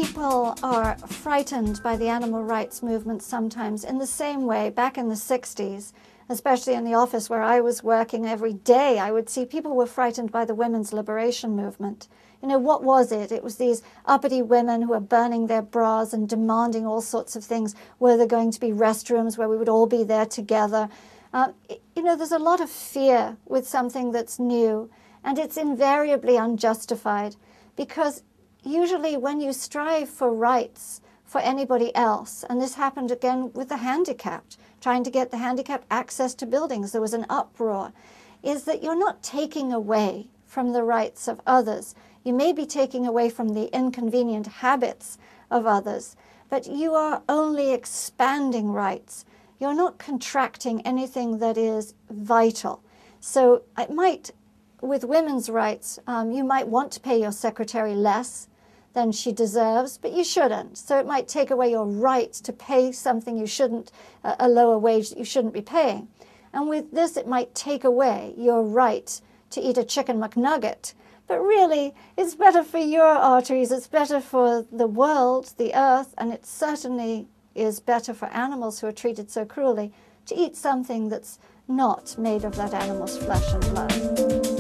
people are frightened by the animal rights movement sometimes in the same way back in the 60s, especially in the office where I was working every day, I would see people were frightened by the women's liberation movement. You know, what was it? It was these uppity women who were burning their bras and demanding all sorts of things. Were there going to be restrooms where we would all be there together? You know, there's a lot of fear with something that's new, and it's invariably unjustified, because usually when you strive for rights for anybody else, and this happened again with the handicapped, trying to get the handicapped access to buildings, there was an uproar, is that you're not taking away from the rights of others. You may be taking away from the inconvenient habits of others, but you are only expanding rights. You're not contracting anything that is vital. So it might, with women's rights, you might want to pay your secretary less than she deserves, but you shouldn't. So it might take away your right to pay something you shouldn't, a lower wage that you shouldn't be paying. And with this, it might take away your right to eat a chicken McNugget. But really, it's better for your arteries, it's better for the world, the earth, and it certainly is better for animals who are treated so cruelly to eat something that's not made of that animal's flesh and blood.